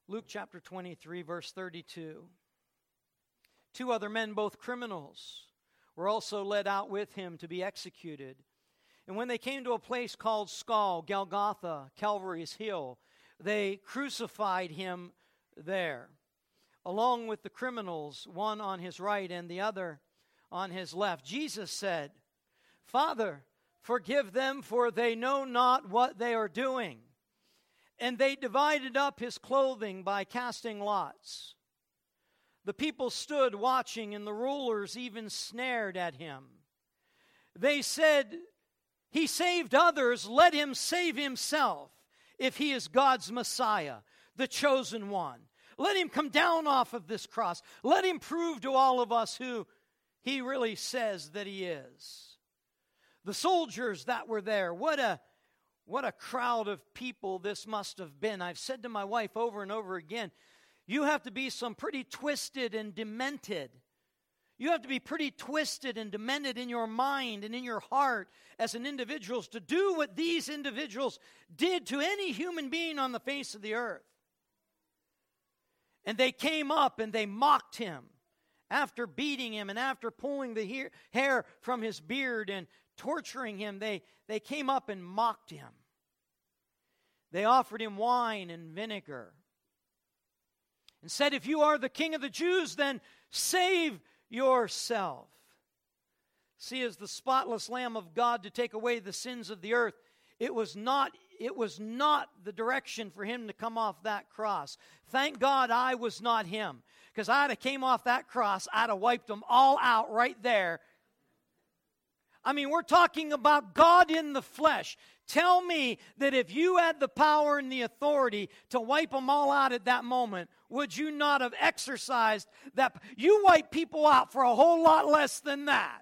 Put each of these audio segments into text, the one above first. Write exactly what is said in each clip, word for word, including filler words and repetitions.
Luke chapter twenty-three, verse thirty-two. Two other men, both criminals, were also led out with him to be executed. And when they came to a place called Skull, Golgotha, Calvary's hill, they crucified him there, along with the criminals, one on his right and the other on his left. Jesus said, "Father, forgive them, for they know not what they are doing." And they divided up his clothing by casting lots. The people stood watching, and the rulers even snared at him. They said, "He saved others, let him save himself, if he is God's Messiah, the chosen one. Let him come down off of this cross. Let him prove to all of us who he really says that he is." The soldiers that were there, what a what a crowd of people this must have been. I've said to my wife over and over again, you have to be some pretty twisted and demented. You have to be pretty twisted and demented in your mind and in your heart as an individual to do what these individuals did to any human being on the face of the earth. And they came up and they mocked him after beating him and after pulling the hair, hair from his beard and torturing him. They, they came up and mocked him. They offered him wine and vinegar and said, "If you are the King of the Jews, then save yourself." See, as the spotless Lamb of God to take away the sins of the earth, it was not, it was not the direction for him to come off that cross. Thank God I was not him, because I'd have came off that cross, I'd have wiped them all out right there. I mean, we're talking about God in the flesh. Tell me that if you had the power and the authority to wipe them all out at that moment, would you not have exercised that? You wipe people out for a whole lot less than that.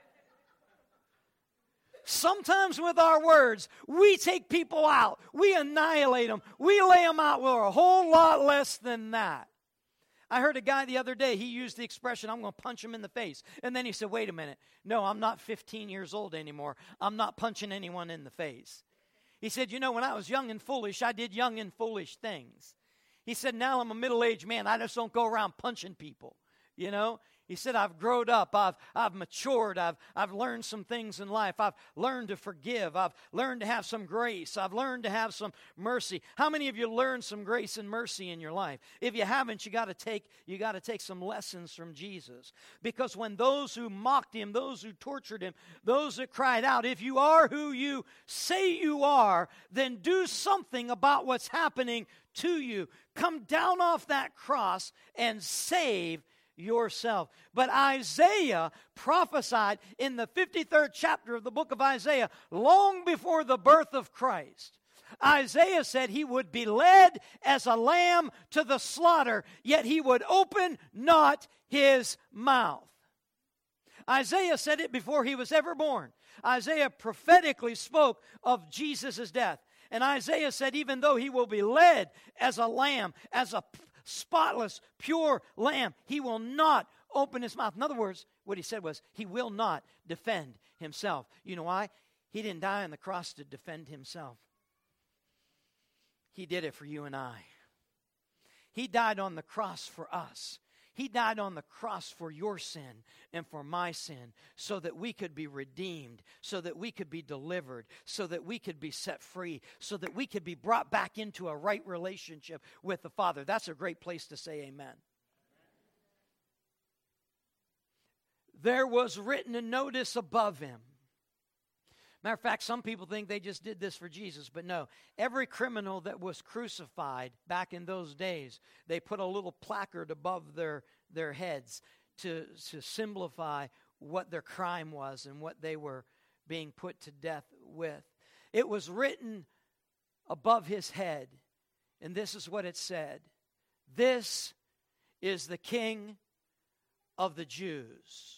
Sometimes with our words, we take people out. We annihilate them. We lay them out for a whole lot less than that. I heard a guy the other day, he used the expression, "I'm going to punch him in the face." And then he said, "Wait a minute. No, I'm not fifteen years old anymore. I'm not punching anyone in the face." He said, "You know, when I was young and foolish, I did young and foolish things." He said, "Now I'm a middle-aged man. I just don't go around punching people, you know." He said, "I've grown up, I've, I've matured, I've, I've learned some things in life. I've learned to forgive, I've learned to have some grace, I've learned to have some mercy." How many of you learned some grace and mercy in your life? If you haven't, you got to take you got to take some lessons from Jesus. Because when those who mocked him, those who tortured him, those that cried out, "If you are who you say you are, then do something about what's happening to you. Come down off that cross and save yourself." But Isaiah prophesied in the fifty-third chapter of the book of Isaiah, long before the birth of Christ. Isaiah said he would be led as a lamb to the slaughter, yet he would open not his mouth. Isaiah said it before he was ever born. Isaiah prophetically spoke of Jesus' death. And Isaiah said, even though he will be led as a lamb, as a spotless, pure lamb, he will not open his mouth. In other words, what he said was, he will not defend himself. You know why? He didn't die on the cross to defend himself. He did it for you and I. He died on the cross for us. He died on the cross for your sin and for my sin, so that we could be redeemed, so that we could be delivered, so that we could be set free, so that we could be brought back into a right relationship with the Father. That's a great place to say amen. There was written a notice above him. Matter of fact, some people think they just did this for Jesus, but no. Every criminal that was crucified back in those days, they put a little placard above their, their heads to, to simplify what their crime was and what they were being put to death with. It was written above his head, and this is what it said: "This is the King of the Jews."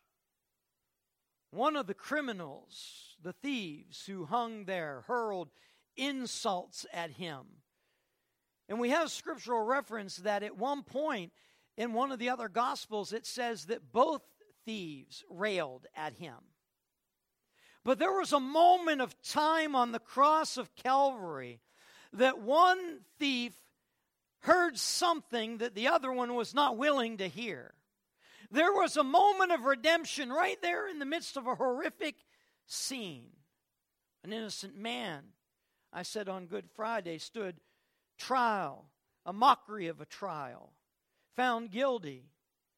One of the criminals, the thieves who hung there, hurled insults at him. And we have scriptural reference that at one point in one of the other Gospels, it says that both thieves railed at him. But there was a moment of time on the cross of Calvary that one thief heard something that the other one was not willing to hear. There was a moment of redemption right there in the midst of a horrific scene. An innocent man, I said on Good Friday, stood trial, a mockery of a trial, found guilty,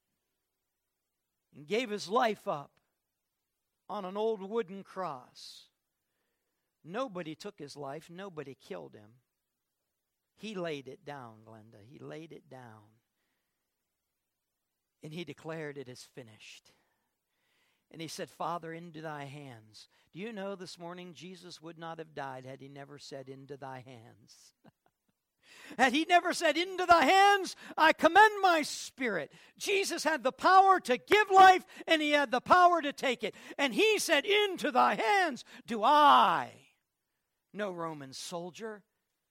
and gave his life up on an old wooden cross. Nobody took his life. Nobody killed him. He laid it down, Glenda. He laid it down. And he declared, it is finished. And he said, Father, into thy hands. Do you know this morning Jesus would not have died had he never said, into thy hands. Had he never said, into thy hands I commend my spirit. Jesus had the power to give life, and he had the power to take it. And he said, into thy hands do I. No Roman soldier,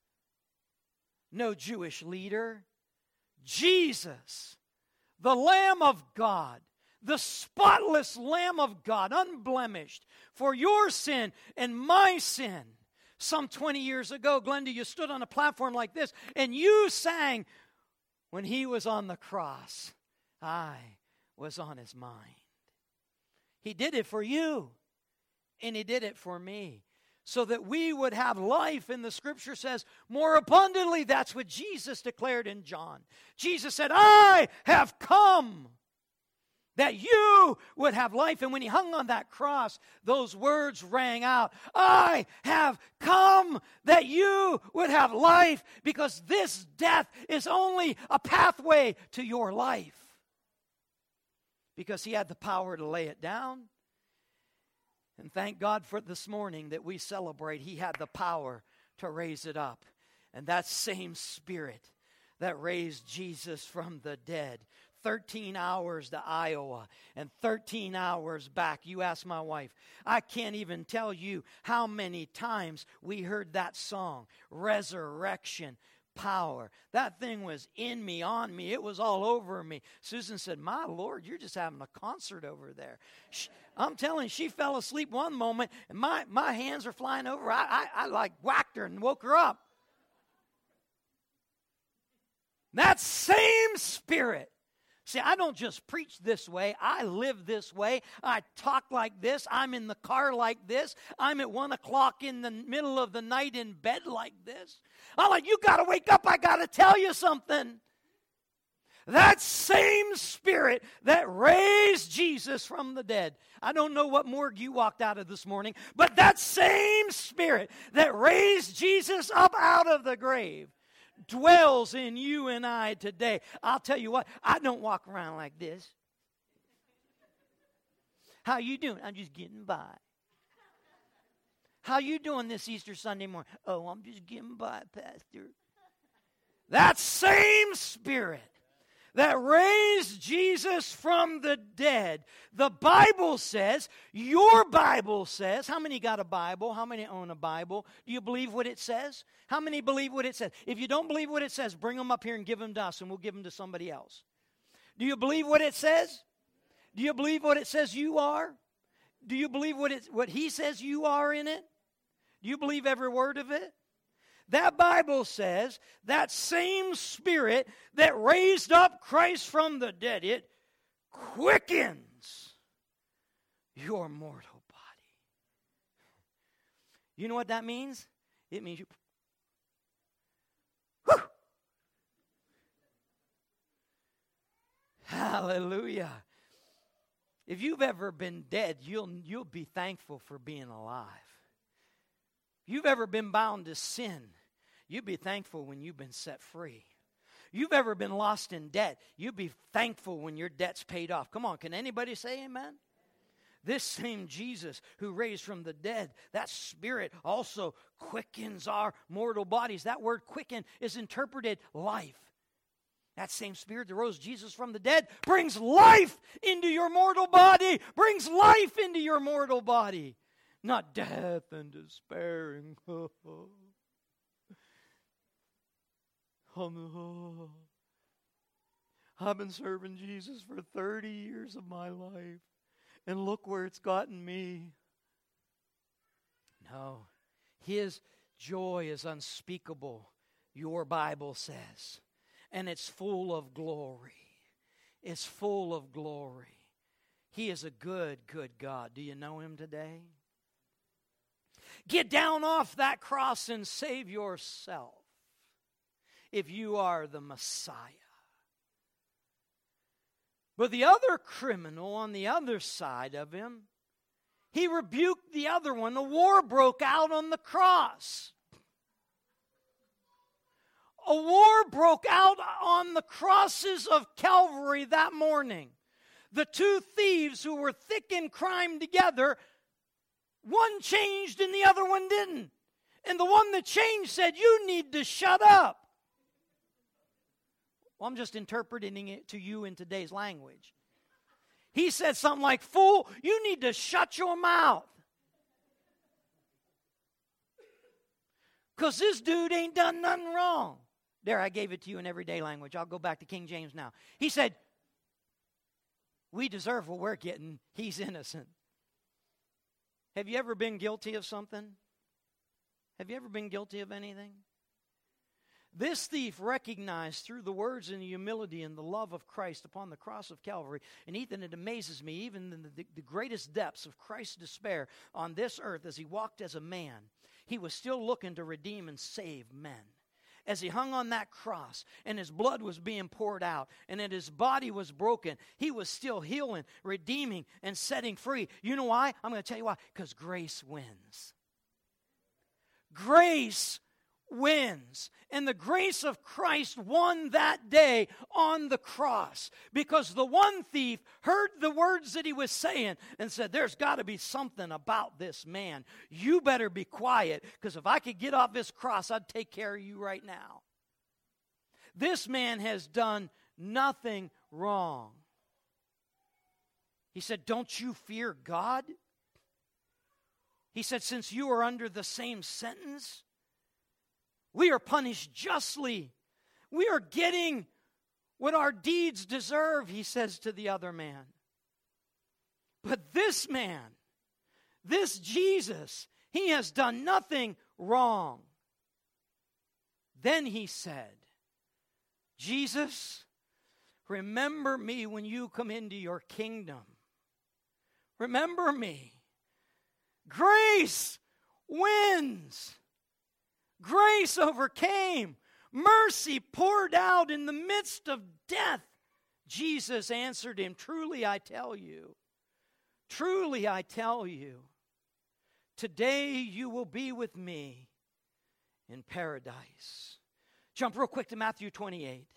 no Jewish leader. Jesus, the Lamb of God, the spotless Lamb of God, unblemished, for your sin and my sin. Some twenty years ago, Glenda, you stood on a platform like this, and you sang, when he was on the cross, I was on his mind. He did it for you, and he did it for me, so that we would have life. And the scripture says, more abundantly. That's what Jesus declared in John. Jesus said, I have come that you would have life. And when he hung on that cross, those words rang out, I have come that you would have life, because this death is only a pathway to your life. Because he had the power to lay it down. And thank God for this morning that we celebrate, he had the power to raise it up. And that same Spirit that raised Jesus from the dead, thirteen hours to Iowa and thirteen hours back. You ask my wife. I can't even tell you how many times we heard that song, Resurrection Power. That thing was in me, on me. It was all over me. Susan said, my Lord, you're just having a concert over there. She, I'm telling you, she fell asleep one moment, and my, my hands are flying over. I, I, I like whacked her and woke her up. That same Spirit. See, I don't just preach this way. I live this way. I talk like this. I'm in the car like this. I'm at one o'clock in the middle of the night in bed like this. I'm like, you got to wake up. I got to tell you something. That same Spirit that raised Jesus from the dead. I don't know what morgue you walked out of this morning, but that same Spirit that raised Jesus up out of the grave dwells in you and I today. I'll tell you what, I don't walk around like this. How you doing? I'm just getting by. How you doing this Easter Sunday morning? Oh, I'm just getting by, Pastor. That same Spirit that raised Jesus from the dead. The Bible says, your Bible says, how many got a Bible? How many own a Bible? Do you believe what it says? How many believe what it says? If you don't believe what it says, bring them up here and give them to us, and we'll give them to somebody else. Do you believe what it says? Do you believe what it says you are? Do you believe what it, what he says you are in it? Do you believe every word of it? That Bible says that same Spirit that raised up Christ from the dead, it quickens your mortal body. You know what that means? It means you... Whew! Hallelujah. If you've ever been dead, you'll, you'll be thankful for being alive. If you've ever been bound to sin, you'd be thankful when you've been set free. You've ever been lost in debt, you'd be thankful when your debt's paid off. Come on, can anybody say amen? This same Jesus who raised from the dead, that Spirit also quickens our mortal bodies. That word quicken is interpreted life. That same Spirit that rose Jesus from the dead brings life into your mortal body, brings life into your mortal body. Not death and despairing. I've been serving Jesus for thirty years of my life, and look where it's gotten me. No, his joy is unspeakable, your Bible says. and it's full of glory. It's full of glory. He is a good, good God. Do you know Him today? Get down off that cross and save yourself if you are the Messiah. But the other criminal on the other side of him, he rebuked the other one. The war broke out on the cross. A war broke out on the crosses of Calvary that morning. The two thieves who were thick in crime together, one changed and the other one didn't. And the one that changed said, "You need to shut up." Well, I'm just interpreting it to you in today's language. He said something like, "Fool, you need to shut your mouth. Because this dude ain't done nothing wrong." There, I gave it to you in everyday language. I'll go back to King James now. He said, "We deserve what we're getting. He's innocent." Have you ever been guilty of something? Have you ever been guilty of anything? This thief recognized through the words and the humility and the love of Christ upon the cross of Calvary. And Ethan, it amazes me, even in the, the greatest depths of Christ's despair on this earth, as He walked as a man, He was still looking to redeem and save men. As He hung on that cross and His blood was being poured out and that His body was broken, He was still healing, redeeming, and setting free. You know why? I'm going to tell you why. Because grace wins. Grace wins. And the grace of Christ won that day on the cross, because the one thief heard the words that he was saying and said, "There's got to be something about this man. You better be quiet, because if I could get off this cross, I'd take care of you right now." This man has done nothing wrong. He said, "Don't you fear God?" He said, "Since you are under the same sentence, we are punished justly. We are getting what our deeds deserve," he says to the other man. But this man, this Jesus, he has done nothing wrong. Then he said, "Jesus, remember me when you come into your kingdom. Remember me." Grace wins. Grace overcame. Mercy poured out in the midst of death. Jesus answered him, "Truly I tell you, truly I tell you, today you will be with me in paradise." Jump real quick to Matthew twenty-eight.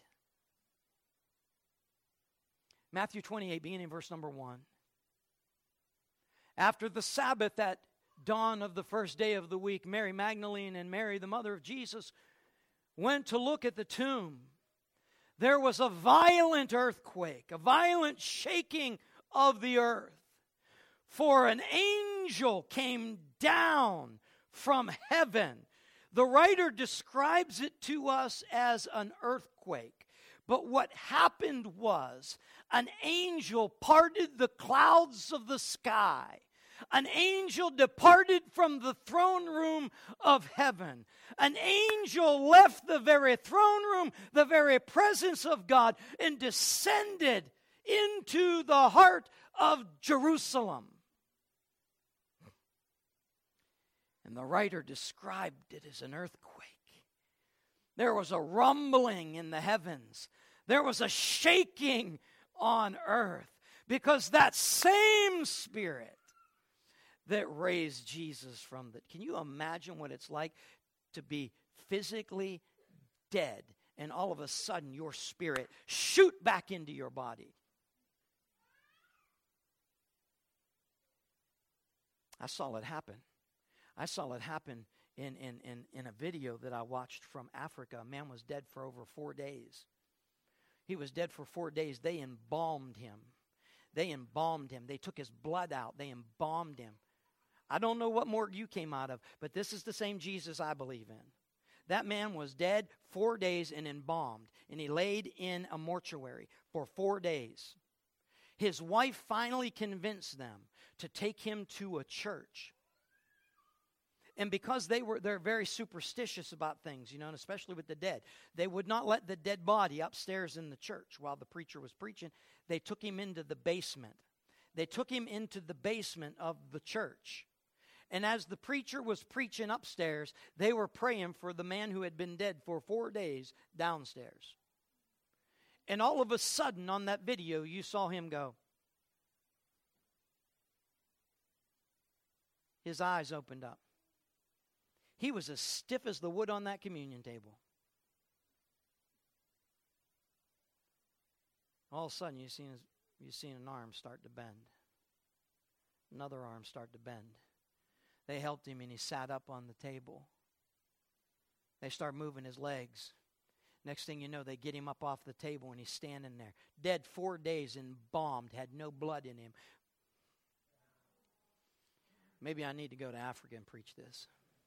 Matthew twenty-eight, beginning in verse number one. After the Sabbath at dawn of the first day of the week, Mary Magdalene and Mary, the mother of Jesus, went to look at the tomb. There was a violent earthquake, a violent shaking of the earth. For an angel came down from heaven. The writer describes it to us as an earthquake. But what happened was an angel parted the clouds of the sky. An angel departed from the throne room of heaven. An angel left the very throne room, the very presence of God, and descended into the heart of Jerusalem. And the writer described it as an earthquake. There was a rumbling in the heavens. There was a shaking on earth, because that same Spirit that raised Jesus from the... Can you imagine what it's like to be physically dead and all of a sudden your spirit shoot back into your body? I saw it happen. I saw it happen in, in, in, in a video that I watched from Africa. A man was dead for over four days. He was dead for four days. They embalmed him. They embalmed him. They took his blood out. They embalmed him. I don't know what morgue you came out of, but this is the same Jesus I believe in. That man was dead four days and embalmed, and he laid in a mortuary for four days. His wife finally convinced them to take him to a church. And because they were, they're very superstitious about things, you know, and especially with the dead. They would not let the dead body upstairs in the church while the preacher was preaching. They took him into the basement. They took him into the basement of the church. And as the preacher was preaching upstairs, they were praying for the man who had been dead for four days downstairs. And all of a sudden on that video, you saw him go. His eyes opened up. He was as stiff as the wood on that communion table. All of a sudden, you seen his, you seen an arm start to bend. Another arm start to bend. They helped him, and he sat up on the table. They start moving his legs. Next thing you know, they get him up off the table, and he's standing there, dead four days, embalmed, had no blood in him. Maybe I need to go to Africa and preach this.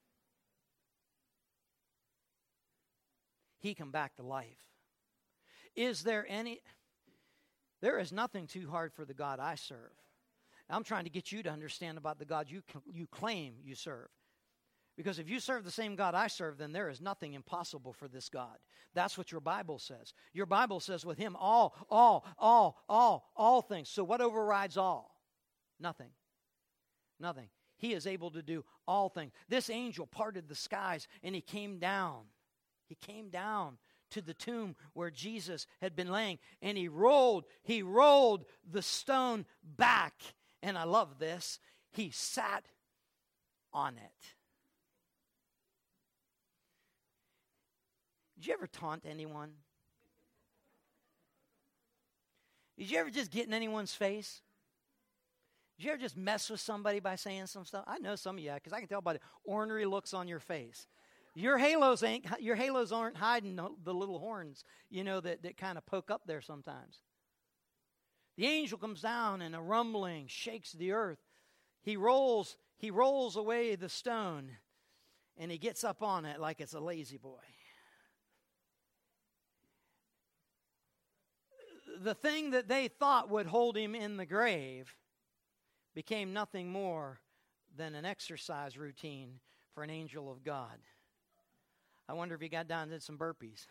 He come back to life. Is there any... There is nothing too hard for the God I serve. I'm trying to get you to understand about the God you you claim you serve. Because if you serve the same God I serve, then there is nothing impossible for this God. That's what your Bible says. Your Bible says with him, all, all, all, all, all things. So what overrides all? Nothing. Nothing. He is able to do all things. This angel parted the skies and he came down. He came down to the tomb where Jesus had been laying, and he rolled, he rolled the stone back. And I love this. He sat on it. Did you ever taunt anyone? Did you ever just get in anyone's face? Did you ever just mess with somebody by saying some stuff? I know some of you, because I can tell by the ornery looks on your face. Your halos ain't. Your halos aren't hiding the little horns, you know, that, that kind of poke up there sometimes. The angel comes down and a rumbling shakes the earth. He rolls, he rolls away the stone, and he gets up on it like it's a lazy boy. The thing that they thought would hold him in the grave became nothing more than an exercise routine for an angel of God. I wonder if he got down and did some burpees.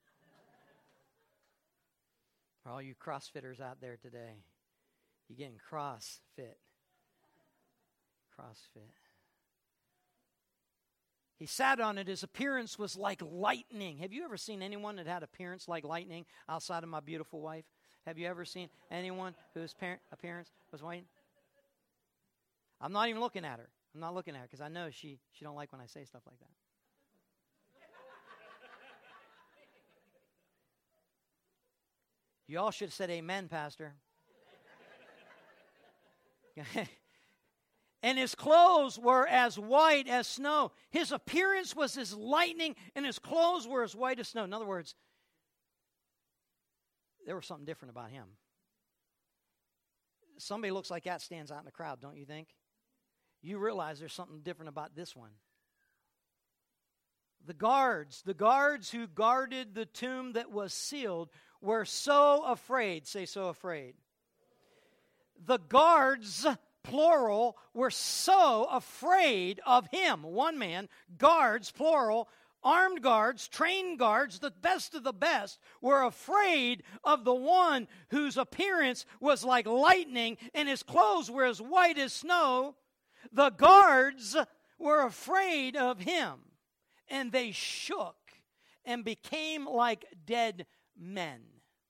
For all you CrossFitters out there today, you're getting CrossFit. CrossFit. He sat on it. His appearance was like lightning. Have you ever seen anyone that had appearance like lightning outside of my beautiful wife? Have you ever seen anyone whose parent, appearance was white? I'm not even looking at her. I'm not looking at her because I know she, she don't like when I say stuff like that. You all should have said amen, Pastor. And his clothes were as white as snow. His appearance was as lightning, and his clothes were as white as snow. In other words, there was something different about him. Somebody looks like that stands out in the crowd, don't you think? You realize there's something different about this one. The guards, the guards who guarded the tomb that was sealed were so afraid. Say, so afraid. The guards, plural, were so afraid of him. One man, guards, plural, armed guards, trained guards, the best of the best, were afraid of the one whose appearance was like lightning and his clothes were as white as snow. The guards were afraid of him, and they shook and became like dead men.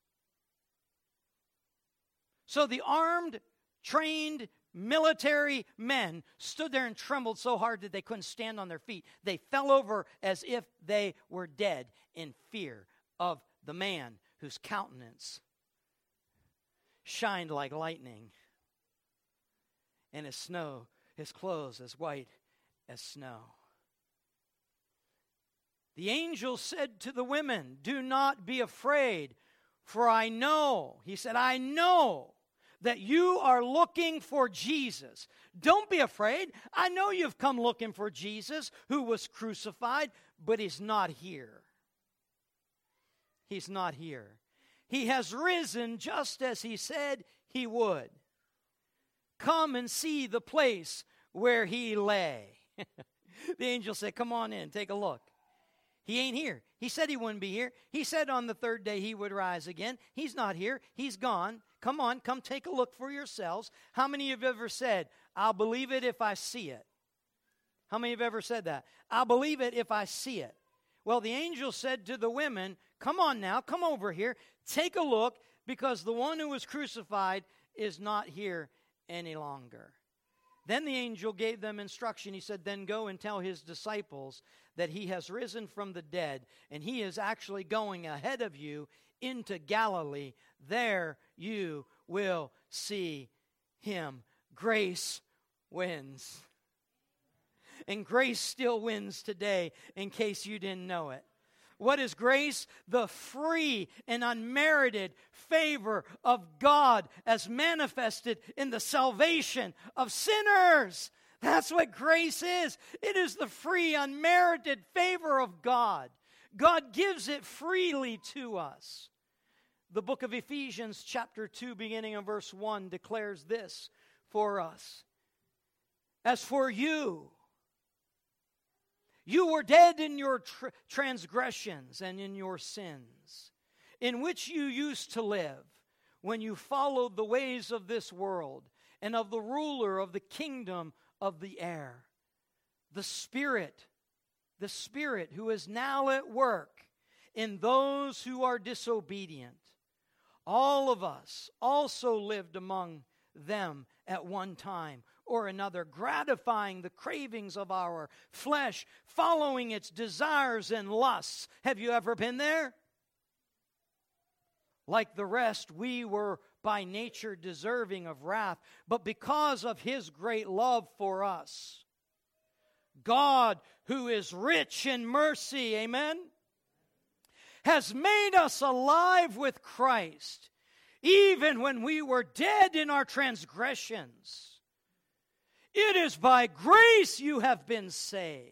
So the armed, trained, military men stood there and trembled so hard that they couldn't stand on their feet. They fell over as if they were dead in fear of the man whose countenance shined like lightning, and his snow, his clothes as white as snow. The angel said to the women, "Do not be afraid, for I know," he said, "I know that you are looking for Jesus. Don't be afraid. I know you've come looking for Jesus who was crucified, but he's not here. He's not here. He has risen just as he said he would. Come and see the place where he lay." The angel said, come on in, take a look. He ain't here. He said he wouldn't be here. He said on the third day he would rise again. He's not here. He's gone. Come on, come take a look for yourselves. How many of you have ever said, I'll believe it if I see it? How many have ever said that? I'll believe it if I see it. Well, the angel said to the women, come on now, come over here, take a look, because the one who was crucified is not here any longer. Then the angel gave them instruction. He said, then go and tell his disciples that he has risen from the dead, and he is actually going ahead of you into Galilee. There you will see him. Grace wins. And grace still wins today, in case you didn't know it. What is grace? The free and unmerited favor of God as manifested in the salvation of sinners. That's what grace is. It is the free, unmerited favor of God. God gives it freely to us. The book of Ephesians chapter two, beginning in verse one, declares this for us. As for you, you were dead in your tr- transgressions and in your sins, in which you used to live when you followed the ways of this world and of the ruler of the kingdom of the air, the Spirit, the Spirit who is now at work in those who are disobedient. All of us also lived among them at one time or another, gratifying the cravings of our flesh, following its desires and lusts. Have you ever been there? Like the rest, we were by nature deserving of wrath, but because of his great love for us, God, who is rich in mercy, amen, has made us alive with Christ, even when we were dead in our transgressions. It is by grace you have been saved.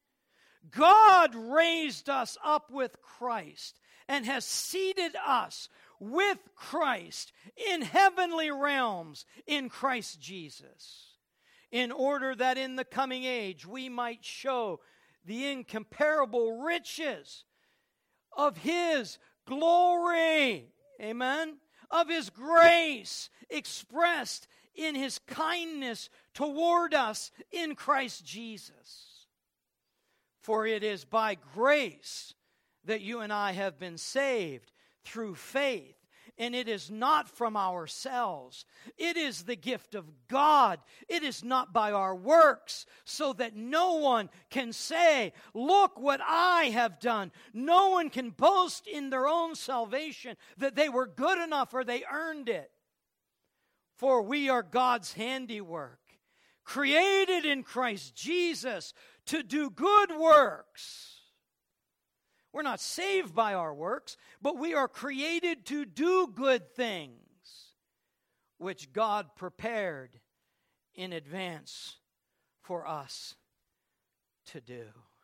God raised us up with Christ and has seated us with Christ in heavenly realms in Christ Jesus, in order that in the coming age we might show the incomparable riches of his glory, amen, of his grace expressed in his kindness toward us in Christ Jesus. For it is by grace that you and I have been saved through faith, and it is not from ourselves. It is the gift of God. It is not by our works, so that no one can say, look what I have done. No one can boast in their own salvation that they were good enough or they earned it. For we are God's handiwork, created in Christ Jesus to do good works. We're not saved by our works, but we are created to do good things, which God prepared in advance for us to do.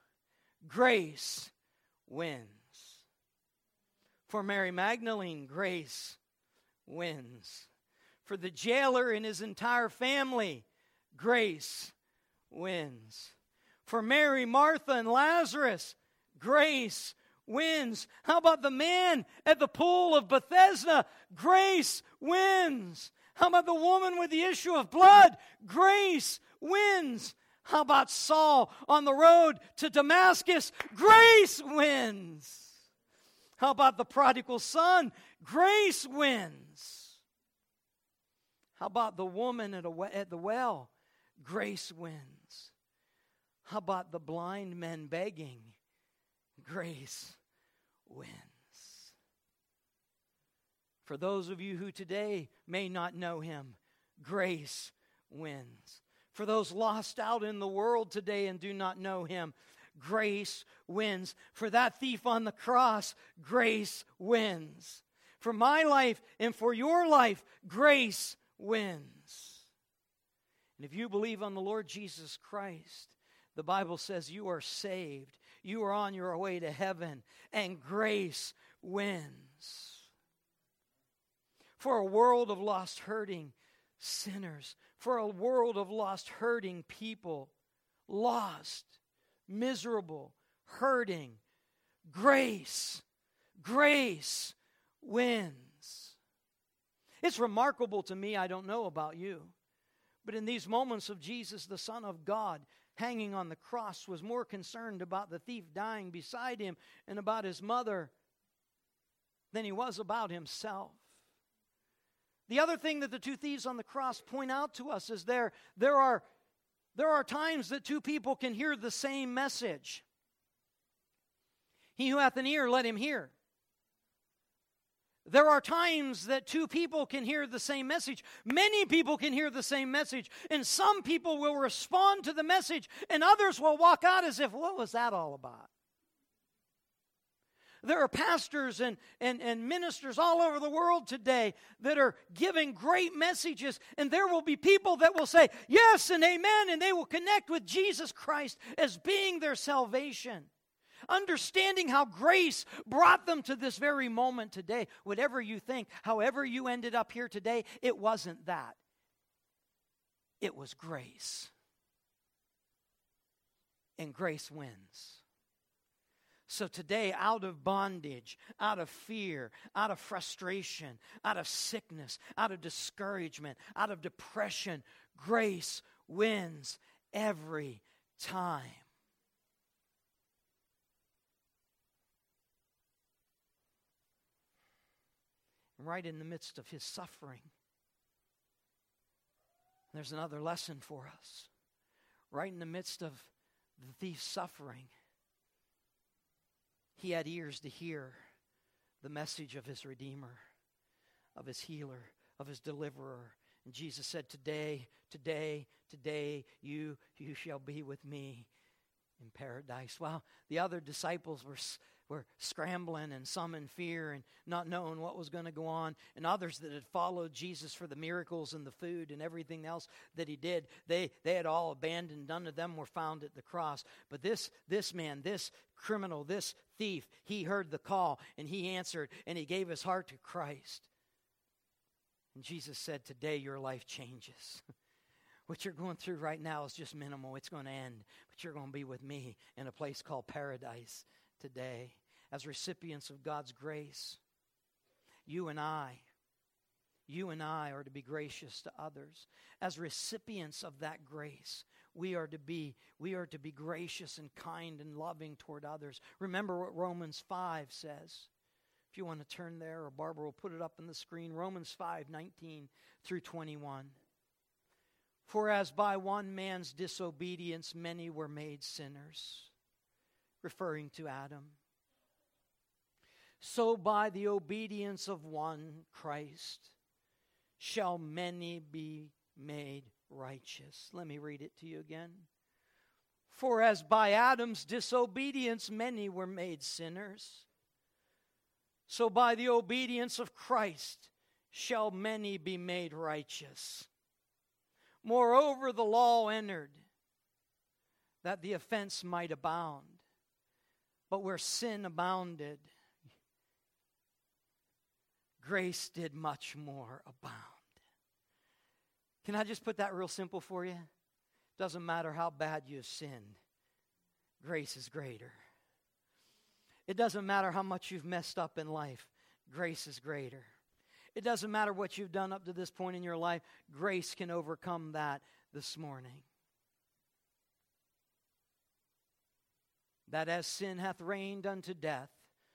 Grace wins. For Mary Magdalene, grace wins. For the jailer and his entire family, grace wins. For Mary, Martha, and Lazarus, grace wins. How about the man at the pool of Bethesda? Grace wins. How about the woman with the issue of blood? Grace wins. How about Saul on the road to Damascus? Grace wins. How about the prodigal son? Grace wins. How about the woman at, a, at the well? Grace wins. How about the blind men begging? Grace wins. For those of you who today may not know him, grace wins. For those lost out in the world today and do not know him, grace wins. For that thief on the cross, grace wins. For my life and for your life, grace wins. And if you believe on the Lord Jesus Christ, the Bible says you are saved. You are on your way to heaven, and grace wins. For a world of lost, hurting sinners, for a world of lost, hurting people, lost, miserable, hurting, grace, grace wins. It's remarkable to me, I don't know about you, but in these moments of Jesus, the Son of God, hanging on the cross, was more concerned about the thief dying beside him and about his mother than he was about himself. The other thing that the two thieves on the cross point out to us is there, there are, there are times that two people can hear the same message. He who hath an ear, let him hear. There are times that two people can hear the same message. Many people can hear the same message. And some people will respond to the message, and others will walk out as if, what was that all about? There are pastors and, and, and ministers all over the world today that are giving great messages, and there will be people that will say yes and amen, and they will connect with Jesus Christ as being their salvation. Understanding how grace brought them to this very moment today. Whatever you think, however you ended up here today, it wasn't that. It was grace. And grace wins. So today, out of bondage, out of fear, out of frustration, out of sickness, out of discouragement, out of depression, grace wins every time. Right in the midst of his suffering, there's another lesson for us. Right in the midst of the thief's suffering, he had ears to hear the message of his Redeemer, of his healer, of his deliverer. And Jesus said, today, today, today, you, you shall be with me in paradise. Well, the other disciples were were scrambling, and some in fear and not knowing what was going to go on, and others that had followed Jesus for the miracles and the food and everything else that he did, they they had all abandoned. None of them were found at the cross. But this this man, this criminal, this thief, he heard the call, and he answered, and he gave his heart to Christ. And Jesus said, today your life changes. What you're going through right now is just minimal. It's going to end, but you're going to be with me in a place called paradise today. As recipients of God's grace, you and I, you and I are to be gracious to others. As recipients of that grace, we are to be, we are to be gracious and kind and loving toward others. Remember what Romans five says. If you want to turn there, or Barbara will put it up on the screen. Romans five, nineteen through twenty-one. For as by one man's disobedience many were made sinners, referring to Adam, so by the obedience of one, Christ, shall many be made righteous. Let me read it to you again. For as by Adam's disobedience many were made sinners, so by the obedience of Christ shall many be made righteous. Moreover, the law entered, that the offense might abound. But where sin abounded, grace did much more abound. Can I just put that real simple for you? Doesn't matter how bad you've sinned, grace is greater. It doesn't matter how much you've messed up in life, grace is greater. It doesn't matter what you've done up to this point in your life, grace can overcome that this morning. That as sin hath reigned unto death,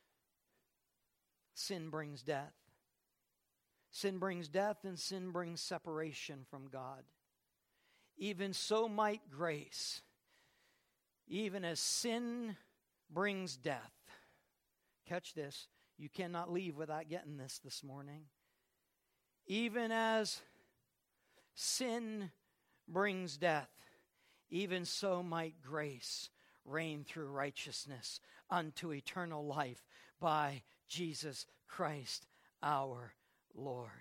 sin brings death. Sin brings death, and sin brings separation from God. Even so might grace, even as sin brings death. Catch this. You cannot leave without getting this this morning. Even as sin brings death, even so might grace reign through righteousness unto eternal life by Jesus Christ our Lord.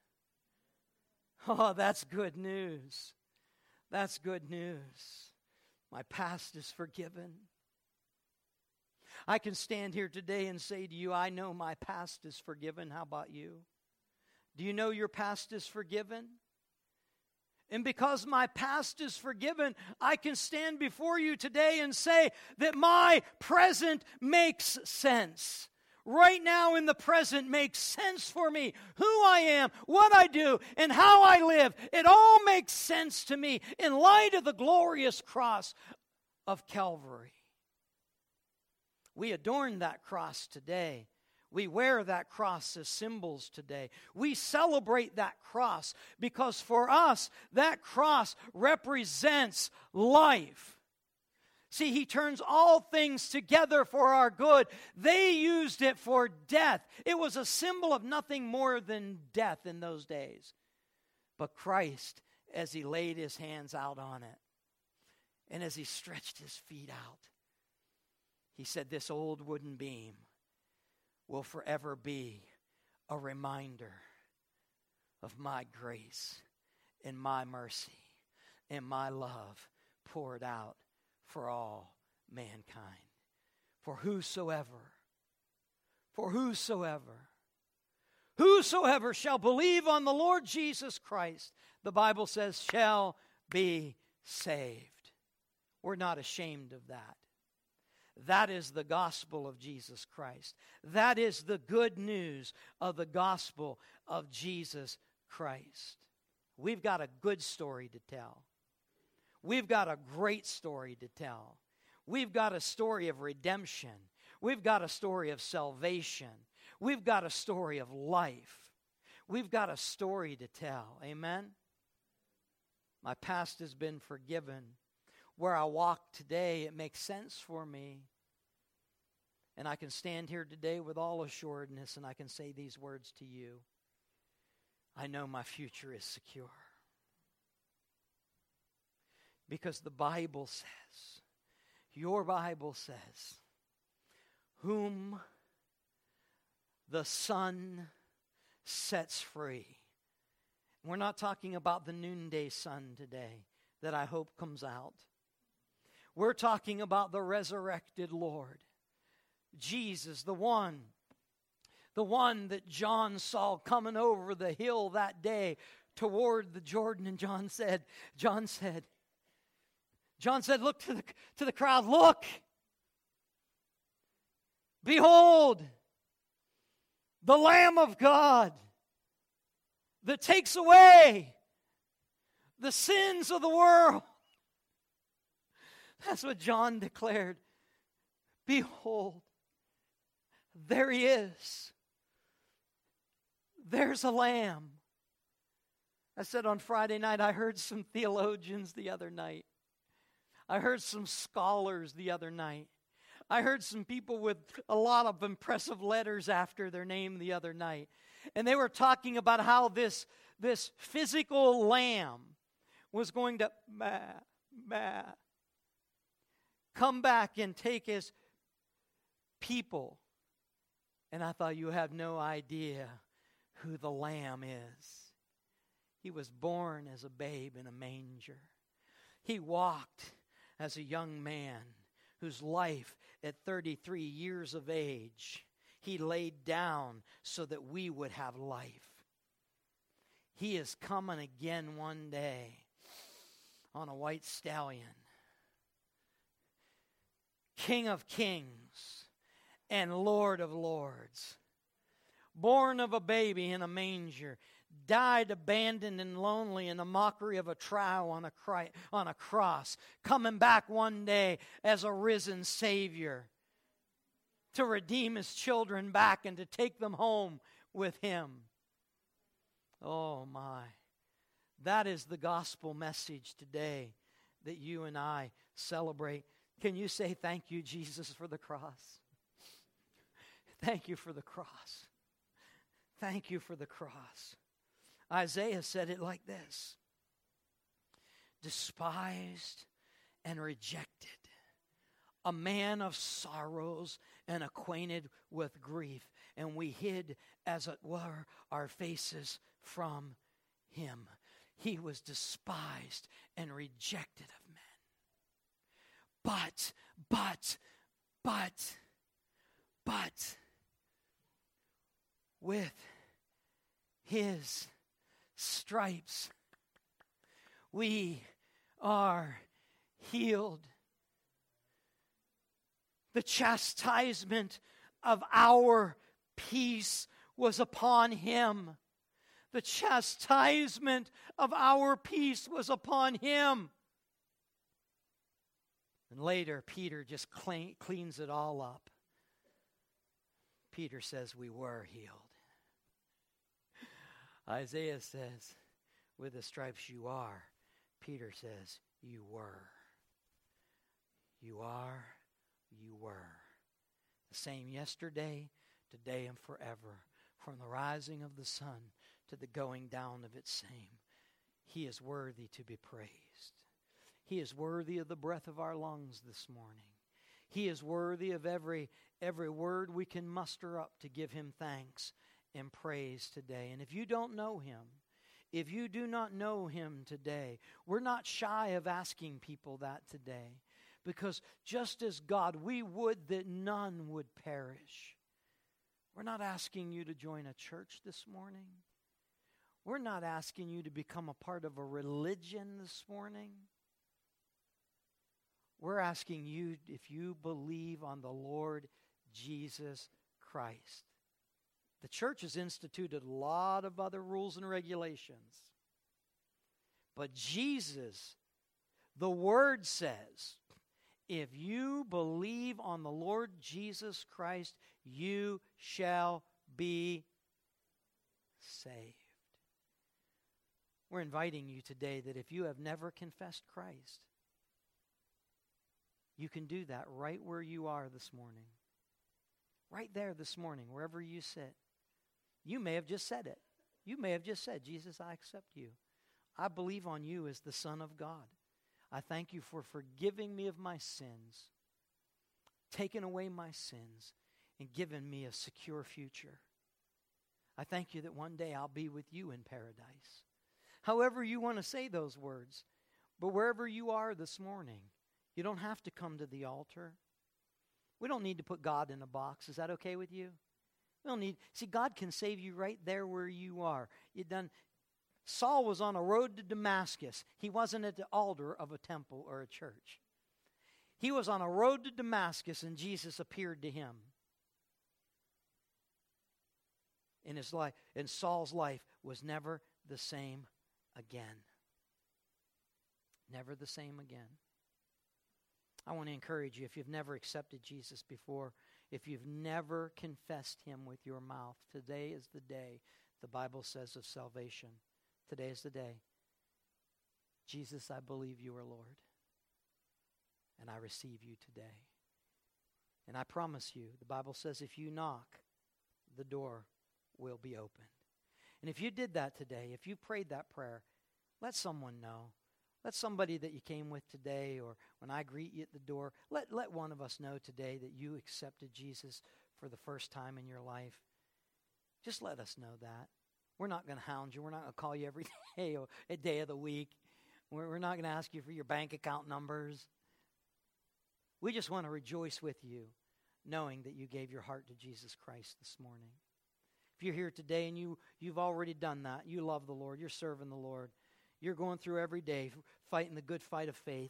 Oh, that's good news. That's good news. My past is forgiven. I can stand here today and say to you, I know my past is forgiven. How about you? Do you know your past is forgiven? And because my past is forgiven, I can stand before you today and say that my present makes sense. Right now in the present makes sense for me. Who I am, what I do, and how I live. It all makes sense to me in light of the glorious cross of Calvary. We adorn that cross today. We wear that cross as symbols today. We celebrate that cross because for us, that cross represents life. See, he turns all things together for our good. They used it for death. It was a symbol of nothing more than death in those days. But Christ, as he laid his hands out on it, and as he stretched his feet out, he said, this old wooden beam will forever be a reminder of my grace and my mercy and my love poured out for all mankind. For whosoever, for whosoever, whosoever shall believe on the Lord Jesus Christ, the Bible says, shall be saved. We're not ashamed of that. That is the gospel of Jesus Christ. That is the good news of the gospel of Jesus Christ. We've got a good story to tell. We've got a great story to tell. We've got a story of redemption. We've got a story of salvation. We've got a story of life. We've got a story to tell. Amen? My past has been forgiven. Where I walk today, it makes sense for me. And I can stand here today with all assuredness and I can say these words to you. I know my future is secure. Because the Bible says, your Bible says, whom the Son sets free. We're not talking about the noonday sun today that I hope comes out. We're talking about the resurrected Lord. Jesus, the one, the one that John saw coming over the hill that day toward the Jordan. And John said, John said, John said, look to the, to the crowd, look. Behold, the Lamb of God that takes away the sins of the world. That's what John declared. Behold, there he is. There's a lamb. I said on Friday night, I heard some theologians the other night. I heard some scholars the other night. I heard some people with a lot of impressive letters after their name the other night. And they were talking about how this, this physical lamb was going to bah, bah, come back and take his people. And I thought, you have no idea who the Lamb is. He was born as a babe in a manger. He walked as a young man whose life at thirty-three years of age, he laid down so that we would have life. He is coming again one day on a white stallion. King of kings and Lord of lords. Born of a baby in a manger. Died abandoned and lonely in the mockery of a trial on a, cri- on a cross. Coming back one day as a risen Savior. To redeem his children back and to take them home with him. Oh my. That is the gospel message today that you and I celebrate. Can you say thank you, Jesus, for the cross? Thank you for the cross. Thank you for the cross. Isaiah said it like this. Despised and rejected, a man of sorrows and acquainted with grief, and we hid, as it were, our faces from him. He was despised and rejected of men. But, but, but, but, with his stripes we are healed. The chastisement of our peace was upon him. The chastisement of our peace was upon him. And later, Peter just clean, cleans it all up. Peter says, we were healed. Isaiah says, with the stripes you are. Peter says, you were. You are, you were. The same yesterday, today, and forever. From the rising of the sun to the going down of its same. He is worthy to be praised. He is worthy of the breath of our lungs this morning. He is worthy of every, every word we can muster up to give him thanks and praise today. And if you don't know him, if you do not know him today, we're not shy of asking people that today. Because just as God, we would that none would perish. We're not asking you to join a church this morning. We're not asking you to become a part of a religion this morning. We're asking you if you believe on the Lord Jesus Christ. The church has instituted a lot of other rules and regulations. But Jesus, the Word says, if you believe on the Lord Jesus Christ, you shall be saved. We're inviting you today that if you have never confessed Christ, you can do that right where you are this morning. Right there this morning, wherever you sit. You may have just said it. You may have just said, Jesus, I accept you. I believe on you as the Son of God. I thank you for forgiving me of my sins, taking away my sins, and giving me a secure future. I thank you that one day I'll be with you in paradise. However you want to say those words, but wherever you are this morning, you don't have to come to the altar. We don't need to put God in a box. Is that okay with you? We don't need, see, God can save you right there where you are. You done. Saul was on a road to Damascus. He wasn't at the altar of a temple or a church. He was on a road to Damascus, and Jesus appeared to him. In his life, and Saul's life was never the same again. Never the same again. I want to encourage you, if you've never accepted Jesus before, if you've never confessed him with your mouth, today is the day, the Bible says, of salvation. Today is the day. Jesus, I believe you are Lord, and I receive you today. And I promise you, the Bible says if you knock, the door will be opened. And if you did that today, if you prayed that prayer, let someone know. Let somebody that you came with today, or when I greet you at the door, let, let one of us know today that you accepted Jesus for the first time in your life. Just let us know that. We're not going to hound you. We're not going to call you every day or a day of the week. We're, we're not going to ask you for your bank account numbers. We just want to rejoice with you, knowing that you gave your heart to Jesus Christ this morning. If you're here today and you, you've already done that, you love the Lord, you're serving the Lord, you're going through every day fighting the good fight of faith,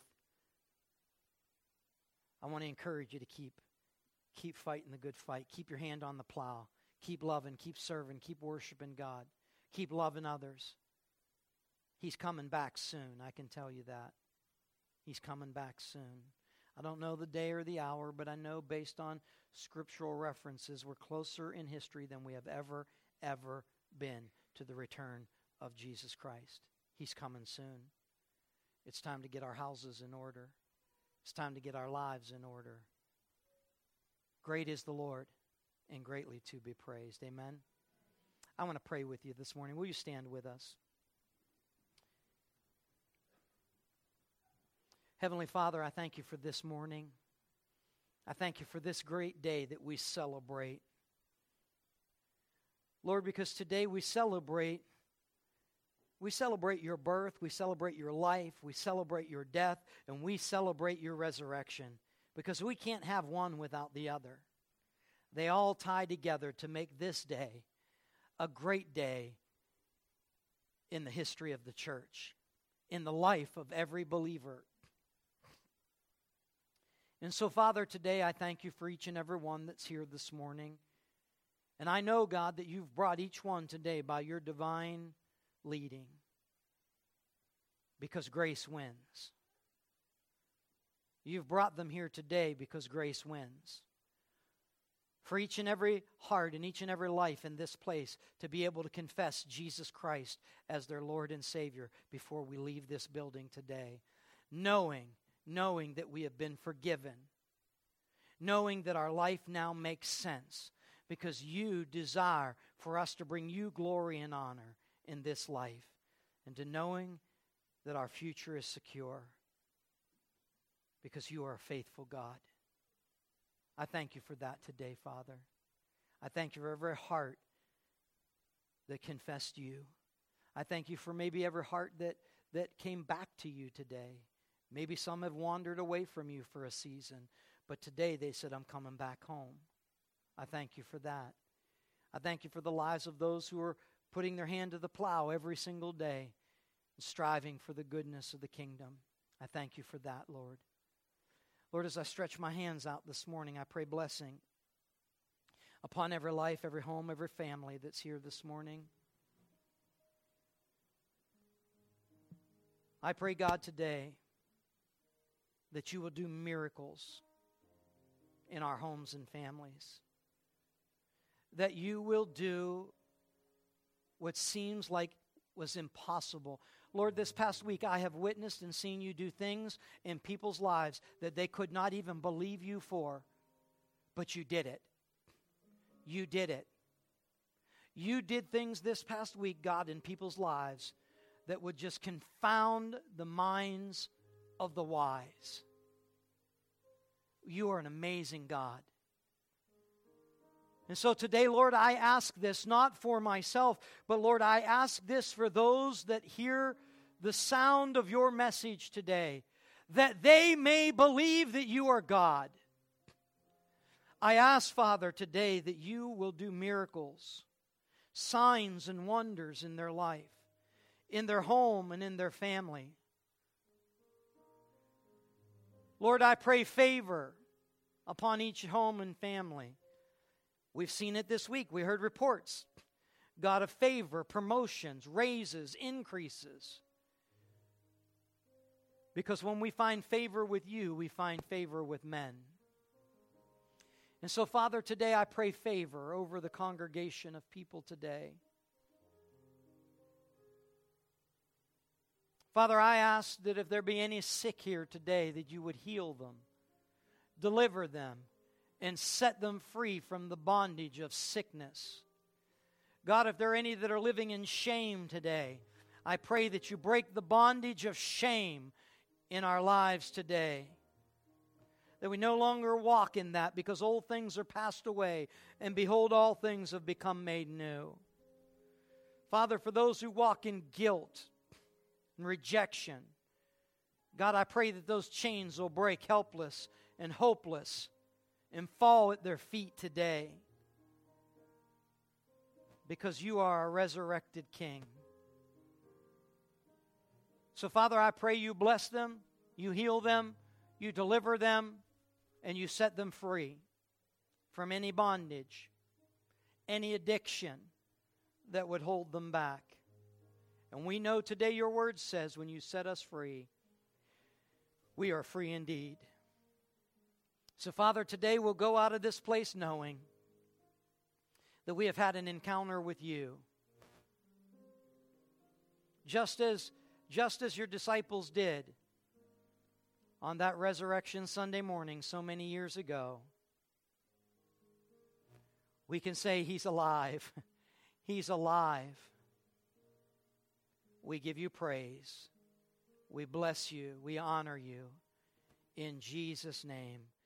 I want to encourage you to keep, keep fighting the good fight. Keep your hand on the plow. Keep loving, keep serving, keep worshiping God. Keep loving others. He's coming back soon, I can tell you that. He's coming back soon. I don't know the day or the hour, but I know based on scriptural references, we're closer in history than we have ever, ever been to the return of Jesus Christ. He's coming soon. It's time to get our houses in order. It's time to get our lives in order. Great is the Lord, and greatly to be praised. Amen. I want to pray with you this morning. Will you stand with us? Heavenly Father, I thank you for this morning. I thank you for this great day that we celebrate. Lord, because today we celebrate, we celebrate your birth, we celebrate your life, we celebrate your death, and we celebrate your resurrection, because we can't have one without the other. They all tie together to make this day a great day in the history of the church. in the life of every believer. And so, Father, today I thank you for each and every one that's here this morning. And I know, God, that you've brought each one today by your divine leading, because grace wins. You've brought them here today because grace wins. For each and every heart and each and every life in this place to be able to confess Jesus Christ as their Lord and Savior before we leave this building today. Knowing, knowing that we have been forgiven. Knowing that our life now makes sense because you desire for us to bring you glory and honor in this life. And to knowing that our future is secure because you are a faithful God. I thank you for that today, Father. I thank you for every heart that confessed you. I thank you for maybe every heart that, that came back to you today. Maybe some have wandered away from you for a season, but today they said, I'm coming back home. I thank you for that. I thank you for the lives of those who are putting their hand to the plow every single day and striving for the goodness of the kingdom. I thank you for that, Lord. Lord, as I stretch my hands out this morning, I pray blessing upon every life, every home, every family that's here this morning. I pray, God, today that you will do miracles in our homes and families. That you will do what seems like was impossible. Lord, this past week I have witnessed and seen you do things in people's lives that they could not even believe you for, but you did it. You did it. You did things this past week, God, in people's lives that would just confound the minds of the wise. You are an amazing God. And so today, Lord, I ask this not for myself, but Lord, I ask this for those that hear the sound of your message today, that they may believe that you are God. I ask, Father, today that you will do miracles, signs and wonders in their life, in their home and in their family. Lord, I pray favor upon each home and family. We've seen it this week. We heard reports. God of favor, promotions, raises, increases. Because when we find favor with you, we find favor with men. And so, Father, today I pray favor over the congregation of people today. Father, I ask that if there be any sick here today, that you would heal them, deliver them, and set them free from the bondage of sickness. God, if there are any that are living in shame today, I pray that you break the bondage of shame in our lives today. That we no longer walk in that, because old things are passed away, and behold, all things have become made new. Father, for those who walk in guilt and rejection, God, I pray that those chains will break, helpless and hopeless, and fall at their feet today, because you are a resurrected King. So, Father, I pray you bless them, you heal them, you deliver them, and you set them free from any bondage, any addiction that would hold them back. And we know today your word says when you set us free, we are free indeed. So, Father, today we'll go out of this place knowing that we have had an encounter with you. Just as, just as your disciples did on that Resurrection Sunday morning so many years ago. We can say he's alive. He's alive. We give you praise. We bless you. We honor you. In Jesus' name.